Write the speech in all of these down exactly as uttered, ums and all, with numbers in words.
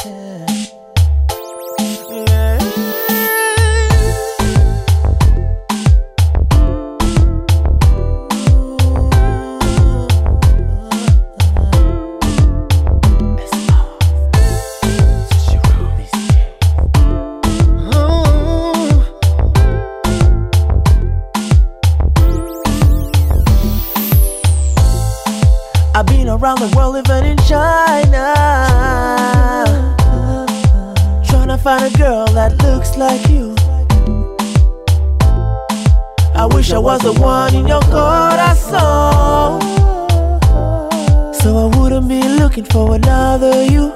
I've been around the world, even in China, trying to find a girl that looks like you. I wish I was the one in your corazón, so I wouldn't be looking for another you.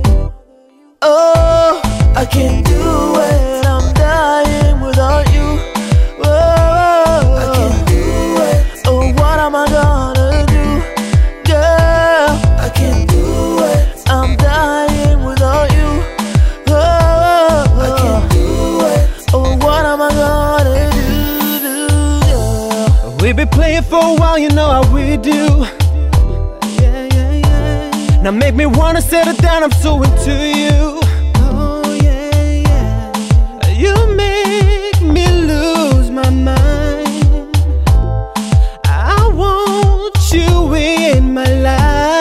Oh, I can't do it, I'm dying without you. Oh, I can't do it. Oh, what am I gonna do? Girl, I can't do it, I'm dying without you. Oh, I can't do it. Oh, what am I gonna do, do, girl? We've been playing for a while, you know how we do. Yeah, yeah, yeah. Now make me wanna settle down, I'm so into you. Oh, yeah, yeah. You make me lose my mind. I want you in my life.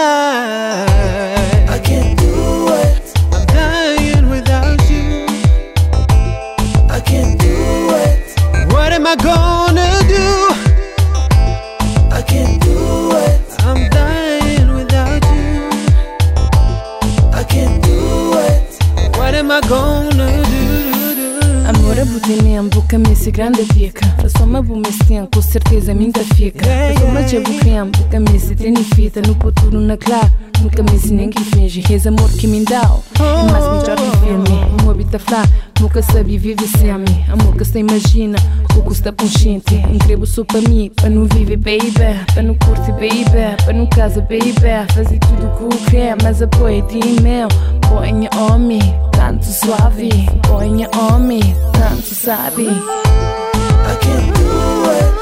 I can't do it, I'm dying without you. I can't do it, What am I gonna do? I can't do it, I'm dying without you. I can't do it. What am I gonna do, do, do? Amore, butiniem, buca-me se grande fica. Faço-me bumestien, com certeza minta fica. Faço-me che bucriam, buca-me se fita. No futuro na claro, nunca me se ninguém finge. Res amor que me dá, mas me já viver-me. Um habita flá, nunca sabe viver sem a mim. Amor que se imagina, o que está consciente. Incrível só para mim, para não viver, baby. Para não curtir, baby. Para não casa, baby. Fazer tudo o que eu quero, mas apoio de e-mail. Põe homem, tanto suave. Põe homem, tanto sabe. I can't do it,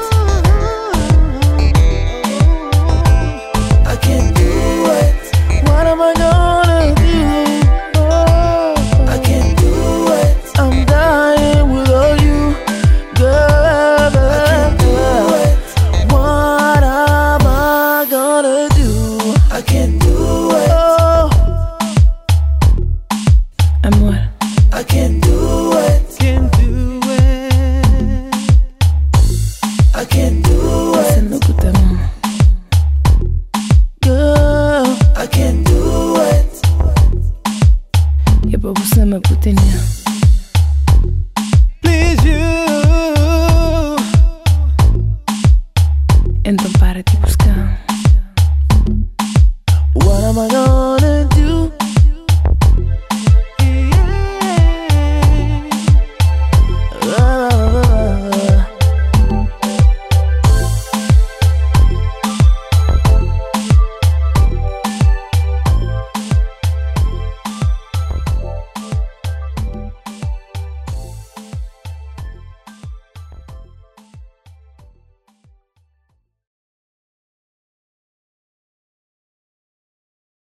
I can't do it. What am I gonna do? Oh, I can't do it, I'm dying without you, girl. I can't do it. What am I gonna do? I can't do it. Oh, Amor, I can't do it, Can't do it. I can't do it, você não puta mão. girl. I can't do it, E pra você me putinha. Please you. Então para de buscar. what am I gonna